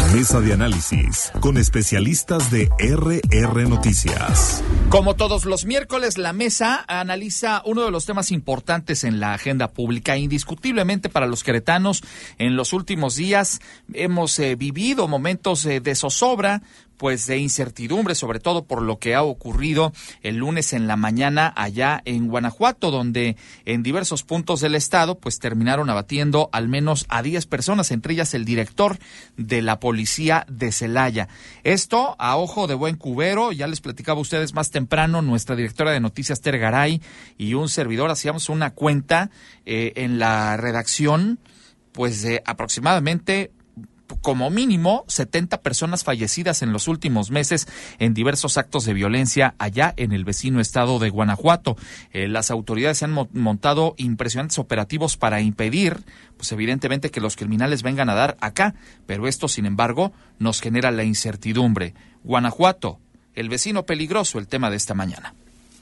Mesa de análisis con especialistas de RR Noticias. Como todos los miércoles, la mesa analiza uno de los temas importantes en la agenda pública. Indiscutiblemente para los queretanos, en los últimos días hemos vivido momentos de zozobra, pues de incertidumbre, sobre todo por lo que ha ocurrido el lunes en la mañana allá en Guanajuato, donde en diversos puntos del estado pues terminaron abatiendo al menos a 10 personas, entre ellas el director de la policía de Celaya. Esto a ojo de buen cubero, ya les platicaba a ustedes más temprano, nuestra directora de noticias Tere Garay y un servidor hacíamos una cuenta en la redacción, pues de aproximadamente como mínimo 70 personas fallecidas en los últimos meses en diversos actos de violencia allá en el vecino estado de Guanajuato. Las autoridades han montado impresionantes operativos para impedir, pues evidentemente, que los criminales vengan a dar acá, pero esto, sin embargo, nos genera la incertidumbre. Guanajuato, el vecino peligroso, el tema de esta mañana.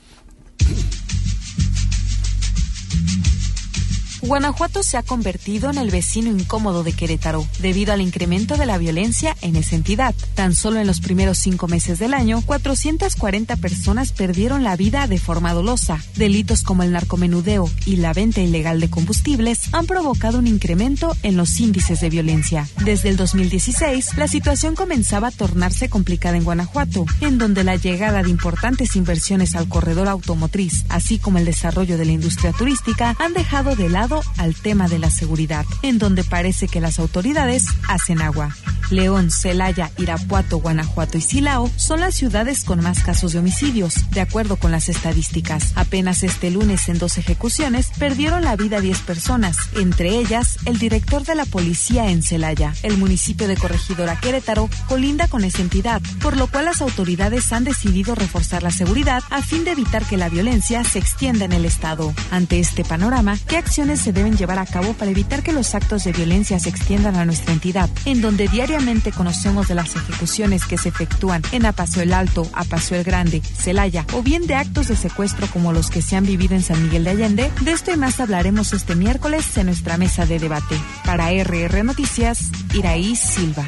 Guanajuato se ha convertido en el vecino incómodo de Querétaro, debido al incremento de la violencia en esa entidad. Tan solo en los primeros 5 meses del año, 440 personas perdieron la vida de forma dolosa. Delitos como el narcomenudeo y la venta ilegal de combustibles han provocado un incremento en los índices de violencia. Desde el 2016, la situación comenzaba a tornarse complicada en Guanajuato, en donde la llegada de importantes inversiones al corredor automotriz, así como el desarrollo de la industria turística, han dejado de lado al tema de la seguridad, en donde parece que las autoridades hacen agua. León, Celaya, Irapuato, Guanajuato y Silao son las ciudades con más casos de homicidios, de acuerdo con las estadísticas. Apenas este lunes, en 2 ejecuciones, perdieron la vida 10 personas, entre ellas el director de la policía en Celaya. El municipio de Corregidora Querétaro colinda con esa entidad, por lo cual las autoridades han decidido reforzar la seguridad a fin de evitar que la violencia se extienda en el estado. Ante este panorama, ¿qué acciones se deben llevar a cabo para evitar que los actos de violencia se extiendan a nuestra entidad, en donde diariamente conocemos de las ejecuciones que se efectúan en Apaseo el Alto, Apaseo el Grande, Celaya, o bien de actos de secuestro como los que se han vivido en San Miguel de Allende? De esto y más hablaremos este miércoles en nuestra mesa de debate. Para RR Noticias, Iraí Silva.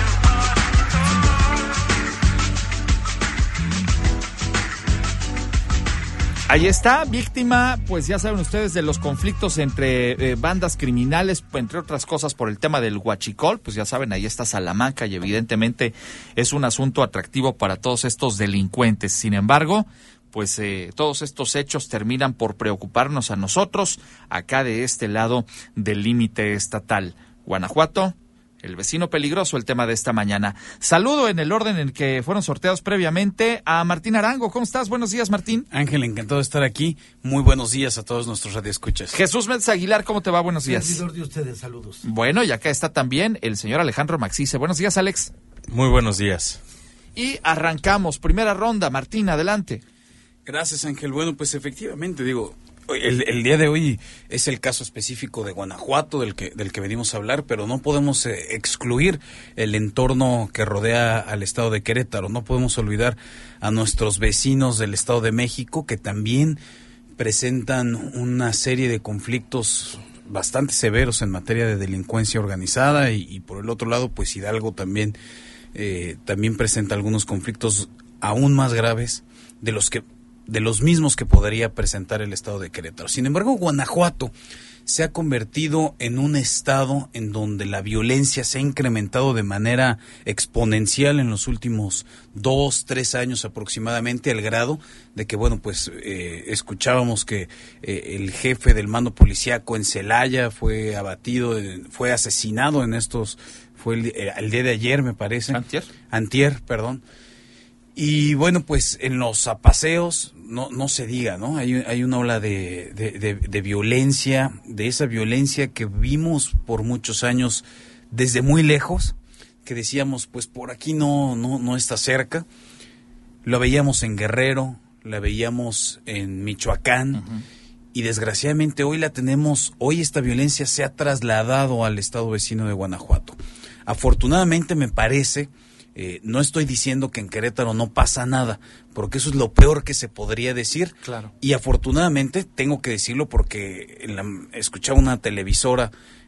Ahí está, víctima, pues ya saben ustedes, de los conflictos entre bandas criminales, entre otras cosas por el tema del huachicol, pues ya saben, ahí está Salamanca y evidentemente es un asunto atractivo para todos estos delincuentes. Sin embargo, pues todos estos hechos terminan por preocuparnos a nosotros, acá de este lado del límite estatal. Guanajuato, el vecino peligroso, el tema de esta mañana. Saludo en el orden en que fueron sorteados previamente a Martín Arango. ¿Cómo estás? Buenos días, Martín. Ángel, encantado de estar aquí. Muy buenos días a todos nuestros radioescuchas. Jesús Méndez Aguilar, ¿cómo te va? Buenos días. Servidor de ustedes, saludos. Bueno, y acá está también el señor Alejandro Maxice. Buenos días, Alex. Muy buenos días. Y arrancamos. Primera ronda. Martín, adelante. Gracias, Ángel. Bueno, pues efectivamente, el día de hoy es el caso específico de Guanajuato del que venimos a hablar, pero no podemos excluir el entorno que rodea al estado de Querétaro. No podemos olvidar a nuestros vecinos del estado de México, que también presentan una serie de conflictos bastante severos en materia de delincuencia organizada y por el otro lado, pues Hidalgo también presenta algunos conflictos aún más graves de los mismos que podría presentar el estado de Querétaro. Sin embargo, Guanajuato se ha convertido en un estado en donde la violencia se ha incrementado de manera exponencial en los últimos 2-3 años aproximadamente, al grado de que, escuchábamos que el jefe del mando policíaco en Celaya fue abatido, fue asesinado fue el día de ayer, me parece. Antier, perdón. Y pues en los apaseos no se diga, ¿no? Hay una ola de violencia, de esa violencia que vimos por muchos años desde muy lejos, que decíamos, pues por aquí no está cerca. Lo veíamos en Guerrero, la veíamos en Michoacán, uh-huh. Y desgraciadamente hoy esta violencia se ha trasladado al estado vecino de Guanajuato. Afortunadamente me parece... no estoy diciendo que en Querétaro no pasa nada, porque eso es lo peor que se podría decir. Claro. Y afortunadamente tengo que decirlo porque escuchaba una televisora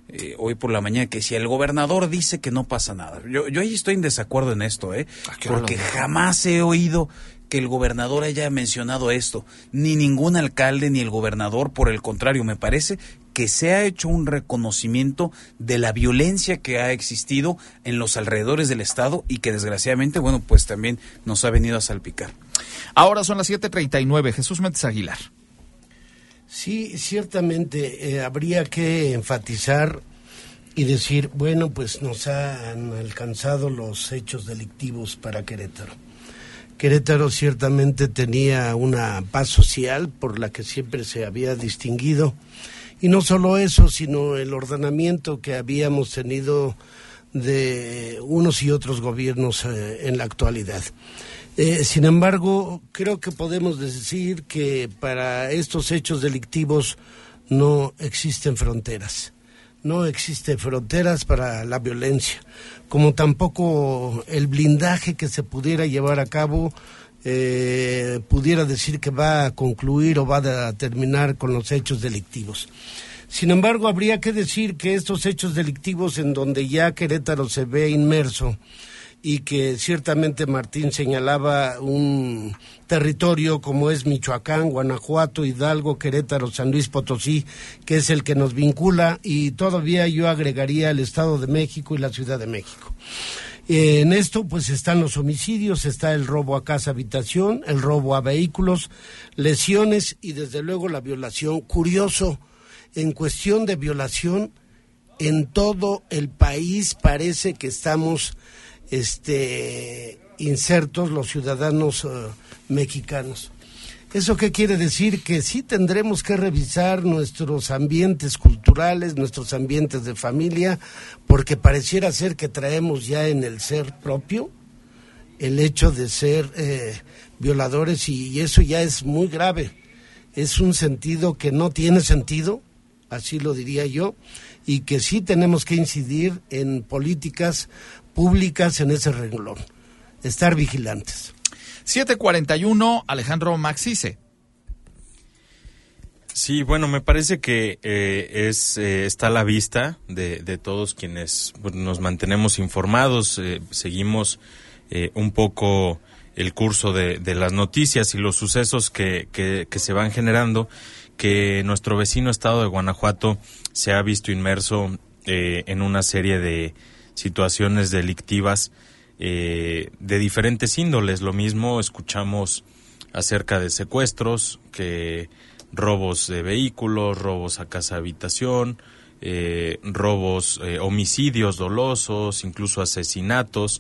hoy por la mañana, que si el gobernador dice que no pasa nada. Yo ahí estoy en desacuerdo en esto, porque jamás he oído que el gobernador haya mencionado esto, ni ningún alcalde ni el gobernador. Por el contrario, me parece que se ha hecho un reconocimiento de la violencia que ha existido en los alrededores del estado y que desgraciadamente, bueno, pues también nos ha venido a salpicar. Ahora son las 7:39. Jesús Méndez Aguilar. Sí, ciertamente habría que enfatizar y decir, bueno, pues nos han alcanzado los hechos delictivos para Querétaro. Querétaro ciertamente tenía una paz social por la que siempre se había distinguido, y no solo eso, sino el ordenamiento que habíamos tenido de unos y otros gobiernos en la actualidad. Sin embargo, creo que podemos decir que para estos hechos delictivos no existen fronteras. No existen fronteras para la violencia, como tampoco el blindaje que se pudiera llevar a cabo pudiera decir que va a concluir o va a terminar con los hechos delictivos. Sin embargo, habría que decir que estos hechos delictivos en donde ya Querétaro se ve inmerso, y que ciertamente Martín señalaba un territorio como es Michoacán, Guanajuato, Hidalgo, Querétaro, San Luis Potosí, que es el que nos vincula, y todavía yo agregaría el Estado de México y la Ciudad de México. En esto pues están los homicidios, está el robo a casa habitación, el robo a vehículos, lesiones y desde luego la violación. Curioso, en cuestión de violación, en todo el país parece que estamos insertos los ciudadanos mexicanos. ¿Eso qué quiere decir? Que sí tendremos que revisar nuestros ambientes culturales, nuestros ambientes de familia, porque pareciera ser que traemos ya en el ser propio el hecho de ser violadores, y eso ya es muy grave. Es un sentido que no tiene sentido, así lo diría yo, y que sí tenemos que incidir en políticas públicas en ese renglón, estar vigilantes. 7:41, Alejandro Maxice. Sí, bueno, me parece que está a la vista de todos quienes nos mantenemos informados, seguimos un poco el curso de las noticias y los sucesos que se van generando, que nuestro vecino estado de Guanajuato se ha visto inmerso en una serie de situaciones delictivas de diferentes índoles. Lo mismo escuchamos acerca de secuestros, que robos de vehículos, robos a casa habitación, robos, homicidios dolosos, incluso asesinatos,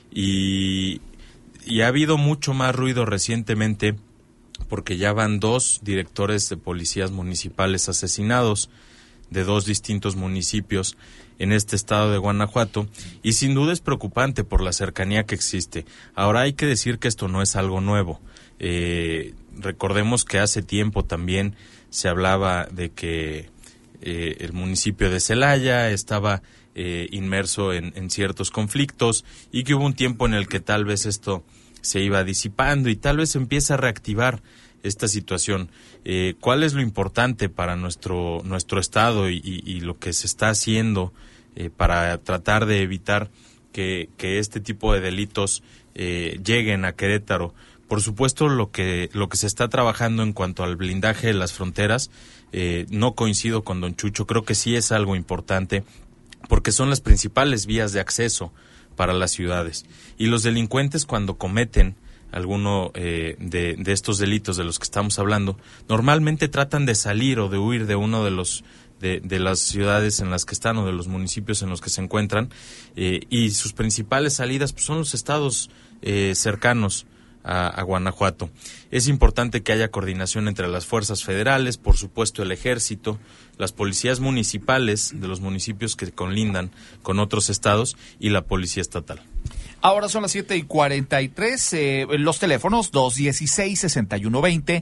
y ha habido mucho más ruido recientemente porque ya van 2 directores de policías municipales asesinados de 2 distintos municipios en este estado de Guanajuato, y sin duda es preocupante por la cercanía que existe. Ahora hay que decir que esto no es algo nuevo. Recordemos que hace tiempo también se hablaba de que el municipio de Celaya estaba inmerso en ciertos conflictos, y que hubo un tiempo en el que tal vez esto se iba disipando y tal vez se empieza a reactivar esta situación. ¿Cuál es lo importante para nuestro estado y lo que se está haciendo para tratar de evitar que este tipo de delitos lleguen a Querétaro? Por supuesto, lo que se está trabajando en cuanto al blindaje de las fronteras, no coincido con don Chucho, creo que sí es algo importante, porque son las principales vías de acceso para las ciudades, y los delincuentes, cuando cometen alguno de estos delitos de los que estamos hablando, normalmente tratan de salir o de huir de uno de las ciudades en las que están o de los municipios en los que se encuentran, y sus principales salidas pues, son los estados cercanos a Guanajuato. Es importante que haya coordinación entre las fuerzas federales, por supuesto el ejército, las policías municipales de los municipios que colindan con otros estados y la policía estatal. Ahora son las 7:43. Los teléfonos 216-6120,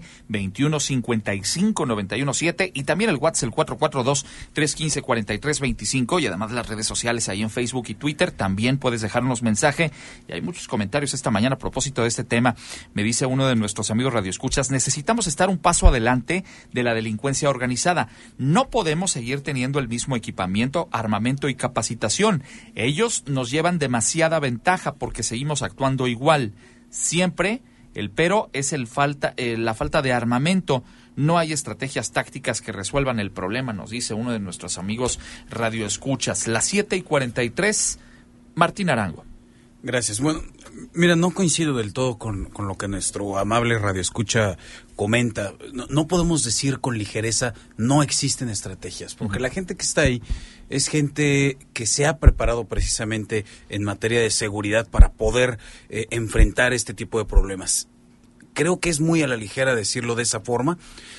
2155-917 y también el WhatsApp, el 442-315-4325, y además las redes sociales ahí en Facebook y Twitter. También puedes dejarnos mensaje, y hay muchos comentarios esta mañana a propósito de este tema. Me dice uno de nuestros amigos radioescuchas: necesitamos estar un paso adelante de la delincuencia organizada. No podemos seguir teniendo el mismo equipamiento, armamento y capacitación. Ellos nos llevan demasiada ventaja porque seguimos actuando igual. Siempre el pero es la falta de armamento. No hay estrategias tácticas que resuelvan el problema, nos dice uno de nuestros amigos radioescuchas. Las 7:43, Martín Arango. Gracias. Bueno, mira, no coincido del todo con lo que nuestro amable radioescucha comenta. No podemos decir con ligereza no existen estrategias, porque la gente que está ahí es gente que se ha preparado precisamente en materia de seguridad para poder enfrentar este tipo de problemas. Creo que es muy a la ligera decirlo de esa forma.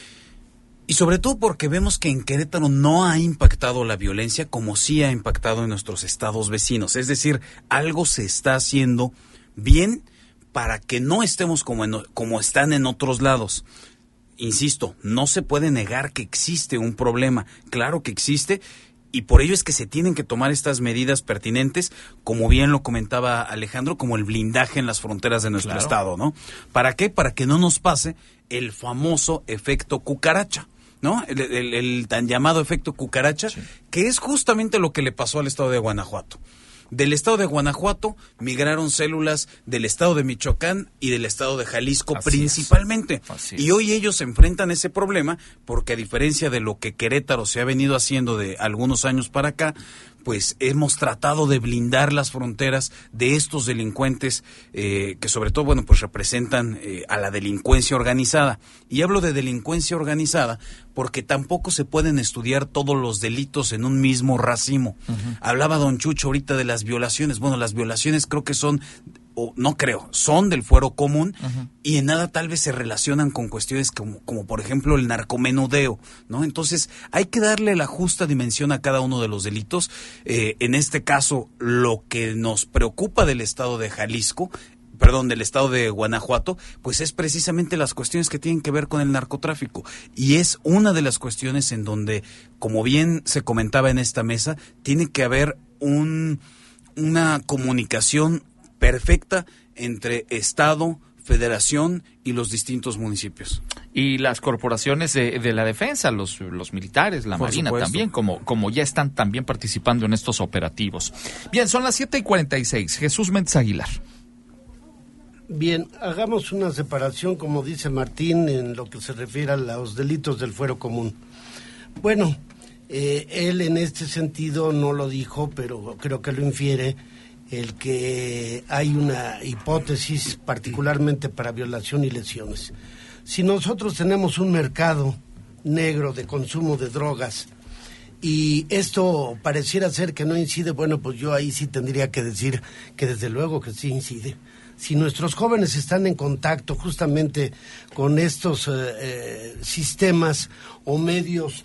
Y sobre todo porque vemos que en Querétaro no ha impactado la violencia como sí ha impactado en nuestros estados vecinos. Es decir, algo se está haciendo bien para que no estemos como están en otros lados. Insisto, no se puede negar que existe un problema. Claro que existe, y por ello es que se tienen que tomar estas medidas pertinentes, como bien lo comentaba Alejandro, como el blindaje en las fronteras de nuestro estado, ¿no? ¿Para qué? Para que no nos pase el famoso efecto cucaracha, ¿no? El tan llamado efecto cucaracha, sí, que es justamente lo que le pasó al estado de Guanajuato. Del estado de Guanajuato migraron células del estado de Michoacán y del estado de Jalisco principalmente. Y hoy ellos enfrentan ese problema porque, a diferencia de lo que Querétaro se ha venido haciendo de algunos años para acá, pues hemos tratado de blindar las fronteras de estos delincuentes que sobre todo, bueno, pues representan a la delincuencia organizada. Y hablo de delincuencia organizada porque tampoco se pueden estudiar todos los delitos en un mismo racimo. Hablaba don Chucho ahorita de las violaciones. Bueno, las violaciones creo que son, o no creo, son del fuero común, y en nada tal vez se relacionan con cuestiones como por ejemplo el narcomenudeo, ¿no? Entonces hay que darle la justa dimensión a cada uno de los delitos. En este caso, lo que nos preocupa del estado de del estado de Guanajuato, pues es precisamente las cuestiones que tienen que ver con el narcotráfico, y es una de las cuestiones en donde, como bien se comentaba en esta mesa, tiene que haber una comunicación perfecta entre Estado, Federación y los distintos municipios. Y las corporaciones de la defensa, los militares, la Marina también, como ya están también participando en estos operativos. Bien, son las 7:46. Jesús Méndez Aguilar. Bien, hagamos una separación, como dice Martín, en lo que se refiere a los delitos del fuero común. Bueno, él en este sentido no lo dijo, pero creo que lo infiere, el que hay una hipótesis particularmente para violación y lesiones. Si nosotros tenemos un mercado negro de consumo de drogas y esto pareciera ser que no incide, bueno, pues yo ahí sí tendría que decir que desde luego que sí incide. Si nuestros jóvenes están en contacto justamente con estos sistemas o medios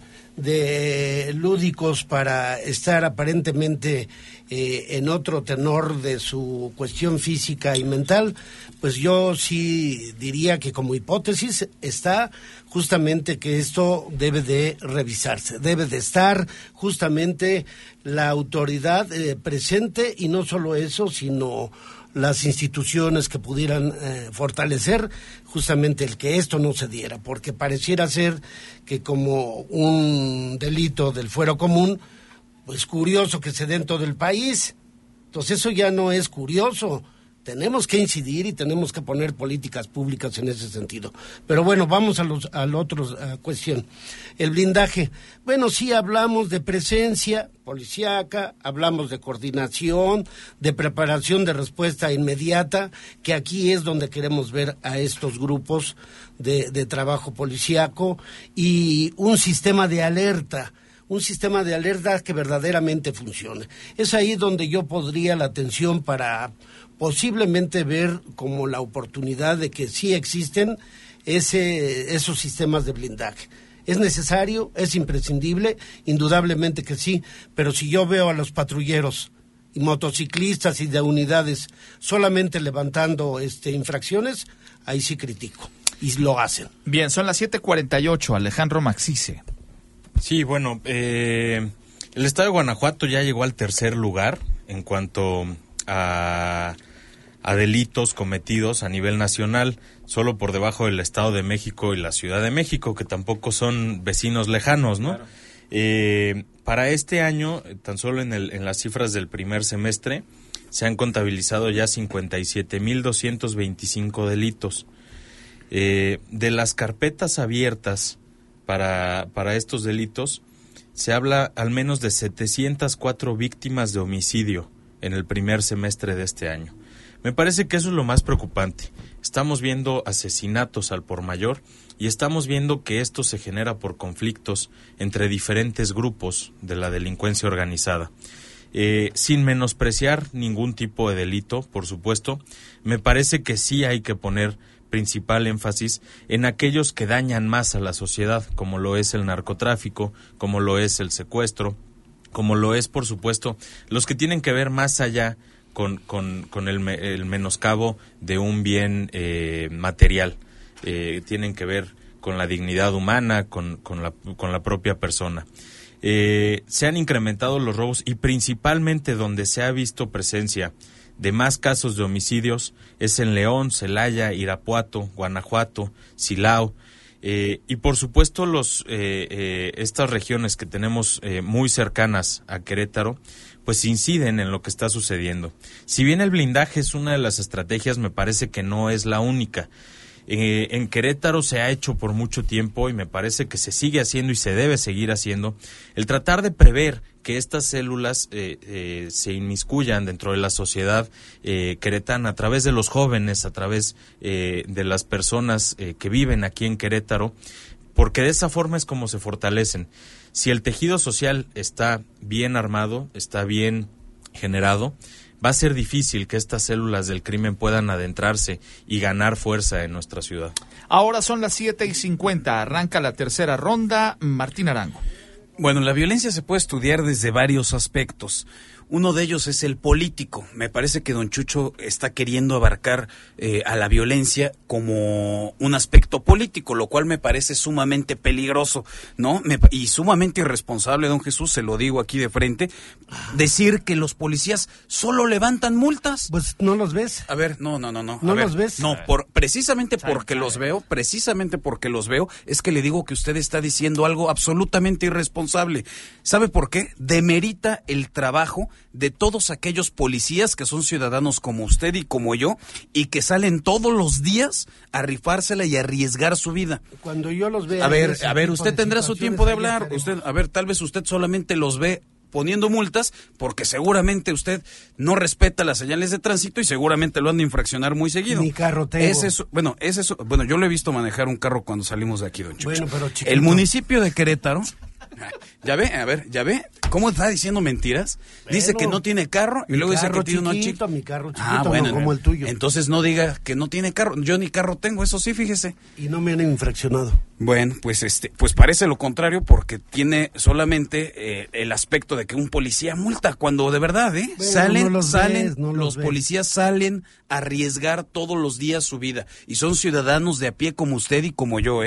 lúdicos para estar aparentemente en otro tenor de su cuestión física y mental, pues yo sí diría que como hipótesis está justamente que esto debe de revisarse, debe de estar justamente la autoridad presente, y no solo eso, sino las instituciones que pudieran fortalecer justamente el que esto no se diera, porque pareciera ser que como un delito del fuero común, pues curioso que se dé en todo el país. Entonces eso ya no es curioso. Tenemos que incidir y tenemos que poner políticas públicas en ese sentido. Pero bueno, vamos a la otra cuestión. El blindaje. Bueno, sí hablamos de presencia policíaca, hablamos de coordinación, de preparación de respuesta inmediata, que aquí es donde queremos ver a estos grupos de trabajo policíaco, y un sistema de alerta que verdaderamente funcione. Es ahí donde yo pondría la atención para posiblemente ver como la oportunidad de que sí existen esos sistemas de blindaje. ¿Es necesario? ¿Es imprescindible? Indudablemente que sí, pero si yo veo a los patrulleros y motociclistas y de unidades solamente levantando infracciones, ahí sí critico. Y lo hacen. Bien, son las 7:48, Alejandro Maxice. Sí, bueno, el estado de Guanajuato ya llegó al tercer lugar en cuanto a delitos cometidos a nivel nacional, solo por debajo del Estado de México y la Ciudad de México, que tampoco son vecinos lejanos, ¿no? Claro. Para este año, tan solo en las cifras del primer semestre, se han contabilizado ya 57,225 delitos. De las carpetas abiertas para estos delitos, se habla al menos de 704 víctimas de homicidio en el primer semestre de este año. Me parece que eso es lo más preocupante. Estamos viendo asesinatos al por mayor y estamos viendo que esto se genera por conflictos entre diferentes grupos de la delincuencia organizada. Sin menospreciar ningún tipo de delito, por supuesto, me parece que sí hay que poner principal énfasis en aquellos que dañan más a la sociedad, como lo es el narcotráfico, como lo es el secuestro, como lo es, por supuesto, los que tienen que ver más allá con el menoscabo de un bien material. Tienen que ver con la dignidad humana, con la propia persona. Se han incrementado los robos y principalmente donde se ha visto presencia de más casos de homicidios es en León, Celaya, Irapuato, Guanajuato, Silao, y por supuesto estas regiones que tenemos muy cercanas a Querétaro, pues inciden en lo que está sucediendo. Si bien el blindaje es una de las estrategias, me parece que no es la única. En Querétaro se ha hecho por mucho tiempo y me parece que se sigue haciendo y se debe seguir haciendo el tratar de prever que estas células se inmiscuyan dentro de la sociedad queretana a través de los jóvenes, a través de las personas que viven aquí en Querétaro, porque de esa forma es como se fortalecen. Si el tejido social está bien armado, está bien generado, va a ser difícil que estas células del crimen puedan adentrarse y ganar fuerza en nuestra ciudad. Ahora son las 7:50, arranca la tercera ronda. Martín Arango. Bueno, la violencia se puede estudiar desde varios aspectos. Uno de ellos es el político. Me parece que don Chucho está queriendo abarcar a la violencia como un aspecto político, lo cual me parece sumamente peligroso, ¿no? Y sumamente irresponsable, don Jesús, se lo digo aquí de frente, decir que los policías solo levantan multas. Pues no los ves. A ver, no. ¿No los ves? No, precisamente porque los veo, es que le digo que usted está diciendo algo absolutamente irresponsable. ¿Sabe por qué? Demerita el trabajo de todos aquellos policías que son ciudadanos como usted y como yo y que salen todos los días a rifársela y a arriesgar su vida. Cuando yo los veo... A ver, usted tendrá su tiempo de hablar. Tal vez usted solamente los ve poniendo multas porque seguramente usted no respeta las señales de tránsito y seguramente lo han de infraccionar muy seguido. Mi carro tengo. Bueno, yo lo he visto manejar un carro cuando salimos de aquí, don Chucho. Bueno, pero chiquito. El municipio de Querétaro... ¿Ya ve? ¿Cómo está diciendo mentiras? Dice que no tiene carro y luego dice que tiene uno chiquito. Mi carro chiquito, no como el tuyo. Entonces no diga que no tiene carro. Yo ni carro tengo, eso sí, fíjese. Y no me han infraccionado. Bueno, pues parece lo contrario porque tiene solamente el aspecto de que un policía multa cuando de verdad, los policías salen a arriesgar todos los días su vida y son ciudadanos de a pie como usted y como yo,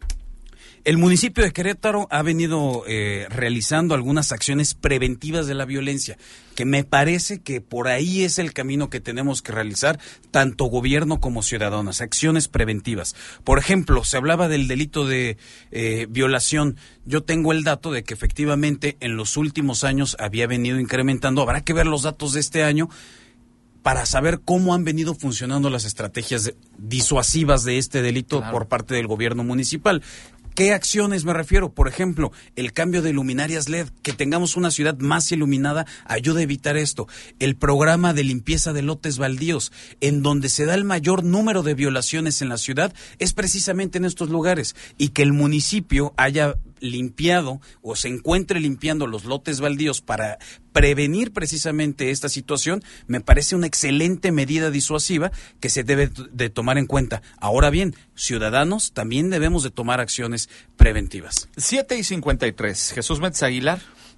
El municipio de Querétaro ha venido realizando algunas acciones preventivas de la violencia, que me parece que por ahí es el camino que tenemos que realizar, tanto gobierno como ciudadanos, acciones preventivas. Por ejemplo, se hablaba del delito de violación. Yo tengo el dato de que efectivamente en los últimos años había venido incrementando, habrá que ver los datos de este año, para saber cómo han venido funcionando las estrategias disuasivas de este delito por parte del gobierno municipal. ¿Qué acciones me refiero? Por ejemplo, el cambio de luminarias LED, que tengamos una ciudad más iluminada, ayuda a evitar esto. El programa de limpieza de lotes baldíos, en donde se da el mayor número de violaciones en la ciudad, es precisamente en estos lugares. Y que el municipio haya limpiado o se encuentre limpiando los lotes baldíos para prevenir precisamente esta situación, me parece una excelente medida disuasiva que se debe de tomar en cuenta. Ahora bien, ciudadanos también debemos de tomar acciones preventivas. 7:53. Jesús Méndez Aguilar.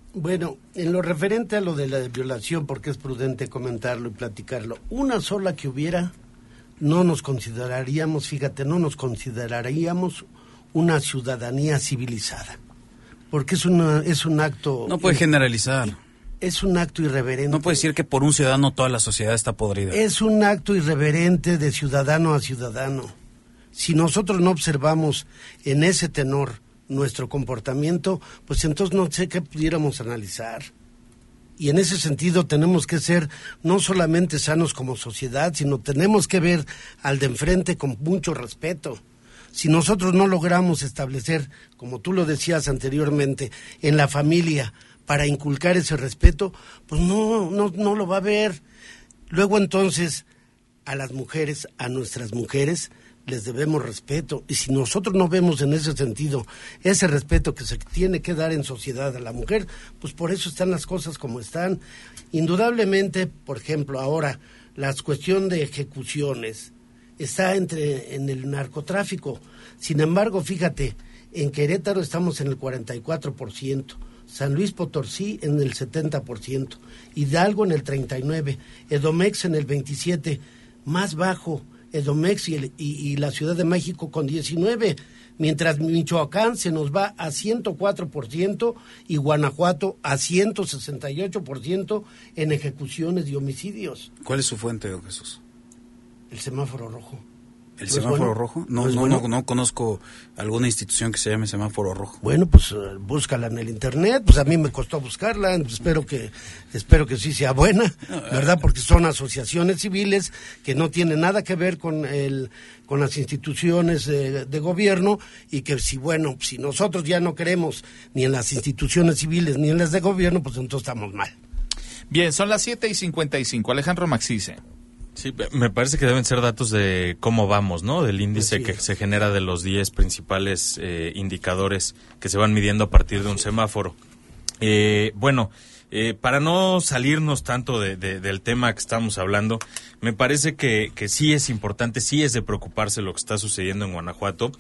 Bueno, en lo referente a lo de la violación, porque es prudente comentarlo y platicarlo, una sola que hubiera, no nos consideraríamos, fíjate, no nos consideraríamos una ciudadanía civilizada, porque es un acto... No puede generalizar. Es un acto irreverente. No puede decir que por un ciudadano toda la sociedad está podrida. Es un acto irreverente de ciudadano a ciudadano. Si nosotros no observamos en ese tenor nuestro comportamiento, pues entonces no sé qué pudiéramos analizar. Y en ese sentido tenemos que ser no solamente sanos como sociedad, sino tenemos que ver al de enfrente con mucho respeto. Si nosotros no logramos establecer, como tú lo decías anteriormente, en la familia, para inculcar ese respeto, pues no lo va a ver. Luego entonces, a las mujeres, a nuestras mujeres, les debemos respeto. Y si nosotros no vemos en ese sentido ese respeto que se tiene que dar en sociedad a la mujer, pues por eso están las cosas como están. Indudablemente, por ejemplo, ahora, la cuestión de ejecuciones está en el narcotráfico. Sin embargo, fíjate, en Querétaro estamos en el 44%, San Luis Potosí en el 70%, Hidalgo en el 39%, Edomex en el 27%, más bajo Edomex y la Ciudad de México con 19%, mientras Michoacán se nos va a 104% y Guanajuato a 168% en ejecuciones y homicidios. ¿Cuál es su fuente, don Jesús? El semáforo rojo. ¿El semáforo rojo? No conozco alguna institución que se llame semáforo rojo. Bueno, pues búscala en el internet, pues a mí me costó buscarla, espero que sí sea buena, ¿verdad? Porque son asociaciones civiles que no tienen nada que ver con las instituciones de gobierno, y que si nosotros ya no creemos ni en las instituciones civiles ni en las de gobierno, pues entonces estamos mal. Bien, son las 7:55. Alejandro Maxice. Sí, me parece que deben ser datos de cómo vamos, ¿no? Del índice que se genera de los 10 principales indicadores que se van midiendo a partir de un semáforo. Para no salirnos tanto del tema que estamos hablando, me parece que sí es importante, sí es de preocuparse lo que está sucediendo en Guanajuato.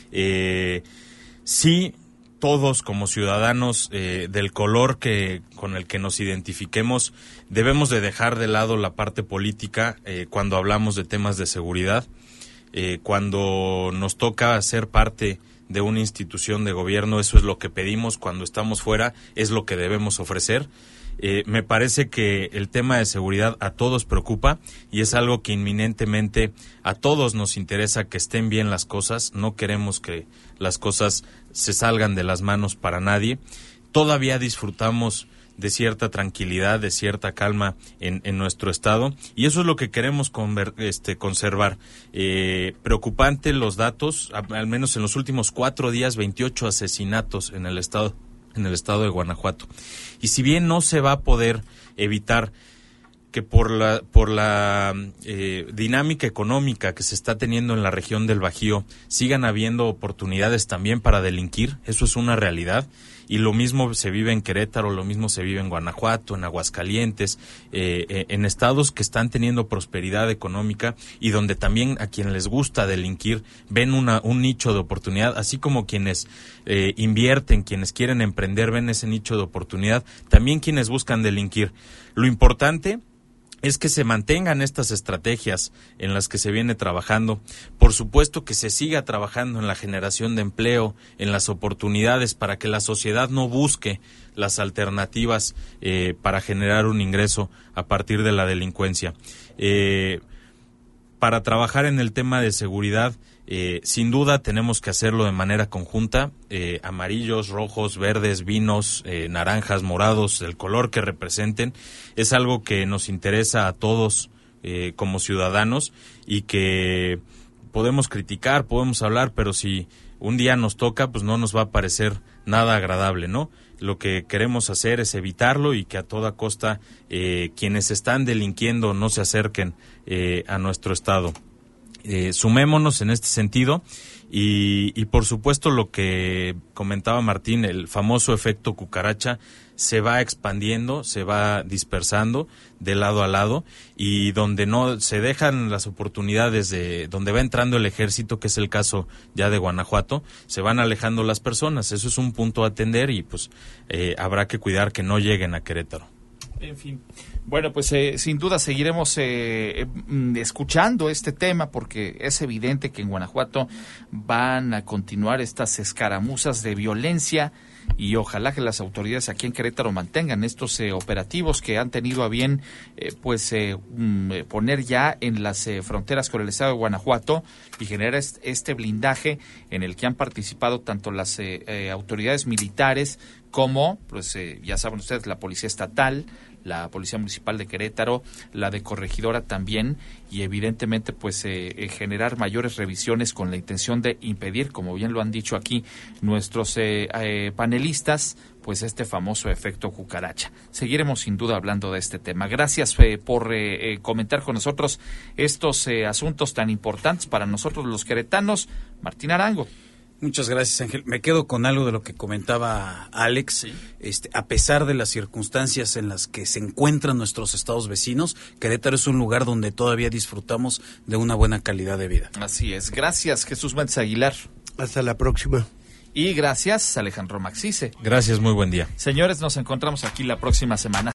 Sí, todos como ciudadanos del color con el que nos identifiquemos, debemos de dejar de lado la parte política cuando hablamos de temas de seguridad. Cuando nos toca ser parte de una institución de gobierno, eso es lo que pedimos. Cuando estamos fuera, es lo que debemos ofrecer. Me parece que el tema de seguridad a todos preocupa y es algo que inminentemente a todos nos interesa que estén bien las cosas. No queremos que las cosas se salgan de las manos para nadie. Todavía disfrutamos de cierta tranquilidad, de cierta calma en nuestro estado, y eso es lo que queremos conservar. Preocupante los datos, al menos en los últimos 4 días, 28 asesinatos en el estado de Guanajuato. Y si bien no se va a poder evitar que por la dinámica económica que se está teniendo en la región del Bajío sigan habiendo oportunidades también para delinquir, eso es una realidad. Y lo mismo se vive en Querétaro, lo mismo se vive en Guanajuato, en Aguascalientes, en estados que están teniendo prosperidad económica y donde también a quienes les gusta delinquir ven un nicho de oportunidad, así como quienes invierten, quienes quieren emprender ven ese nicho de oportunidad, también quienes buscan delinquir. Lo importante es que se mantengan estas estrategias en las que se viene trabajando. Por supuesto que se siga trabajando en la generación de empleo, en las oportunidades para que la sociedad no busque las alternativas para generar un ingreso a partir de la delincuencia. Para trabajar en el tema de seguridad, sin duda tenemos que hacerlo de manera conjunta, amarillos, rojos, verdes, vinos, naranjas, morados, el color que representen, es algo que nos interesa a todos como ciudadanos y que podemos criticar, podemos hablar, pero si un día nos toca, pues no nos va a parecer nada agradable, ¿no? Lo que queremos hacer es evitarlo y que a toda costa quienes están delinquiendo no se acerquen a nuestro estado. Sumémonos en este sentido y por supuesto lo que comentaba Martín, el famoso efecto cucaracha se va expandiendo, se va dispersando de lado a lado y donde no se dejan las oportunidades de donde va entrando el ejército, que es el caso ya de Guanajuato, se van alejando las personas. Eso es un punto a atender y pues habrá que cuidar que no lleguen a Querétaro. En fin, bueno, pues sin duda seguiremos escuchando este tema porque es evidente que en Guanajuato van a continuar estas escaramuzas de violencia y ojalá que las autoridades aquí en Querétaro mantengan estos operativos que han tenido a bien poner ya en las fronteras con el estado de Guanajuato y generar este blindaje en el que han participado tanto las autoridades militares como, pues ya saben ustedes, la Policía Estatal, la Policía Municipal de Querétaro, la de Corregidora también, y evidentemente pues generar mayores revisiones con la intención de impedir, como bien lo han dicho aquí nuestros panelistas, pues este famoso efecto cucaracha. Seguiremos sin duda hablando de este tema. Gracias por comentar con nosotros estos asuntos tan importantes para nosotros los queretanos. Martín Arango. Muchas gracias, Ángel. Me quedo con algo de lo que comentaba Alex. Sí. A pesar de las circunstancias en las que se encuentran nuestros estados vecinos, Querétaro es un lugar donde todavía disfrutamos de una buena calidad de vida. Así es. Gracias, Jesús Méndez Aguilar. Hasta la próxima. Y gracias, Alejandro Maxice. Gracias, muy buen día. Señores, nos encontramos aquí la próxima semana.